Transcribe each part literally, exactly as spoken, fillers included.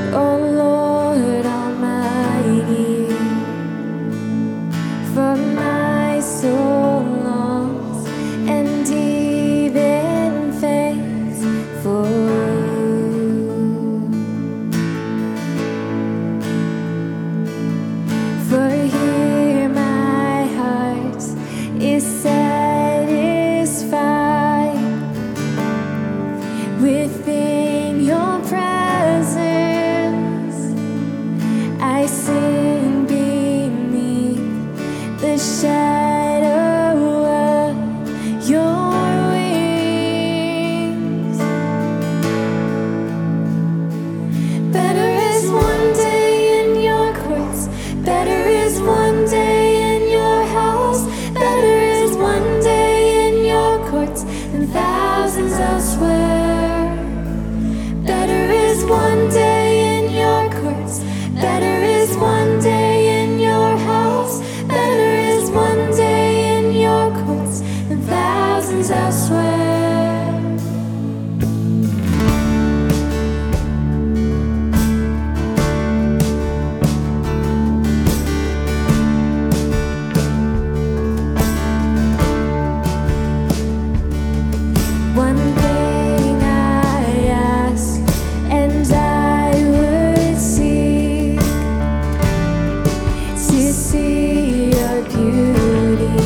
Oh Lord Almighty, for my soul longs and even faints for you. For here my heart is satisfied within your presence. I sing beneath the shadow of your wings. Better is one day in your courts, better is one day in your house, better is one day in your courts than thousands elsewhere. Better is one day in your courts, better is one day in your house, better is one day in your courts than thousands elsewhere. One thing I ask, and I would seek to see your beauty,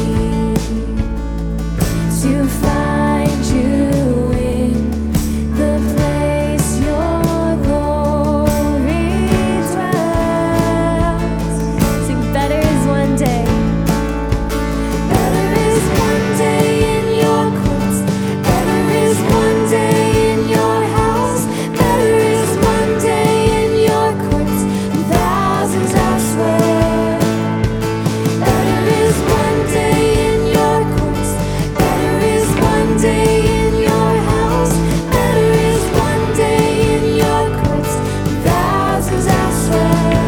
to find you in the place your glory dwells. Sing, better is one day. Better is one day in your courts, better is one day in your house, better is one day in your courts than thousands elsewhere. Better is one day in your courts, better is one day in your house, better is one day in your courts than thousands elsewhere.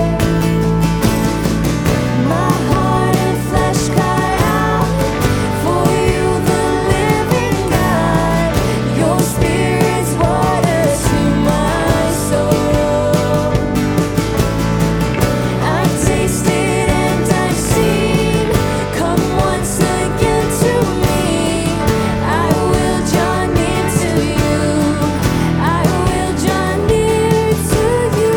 My heart and flesh cry out for you, the living God. Your spirit's water to my soul. I've tasted and I've seen. Come once again to me. I will draw near to you. I will draw near to you.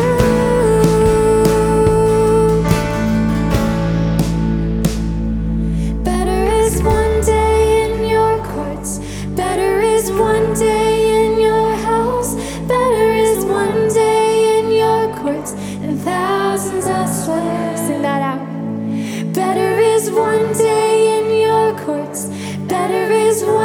Better is one day in your courts, better is one day in your house, better is one day in your courts than thousands elsewhere. Sing that out. Better is one day in your courts, better is one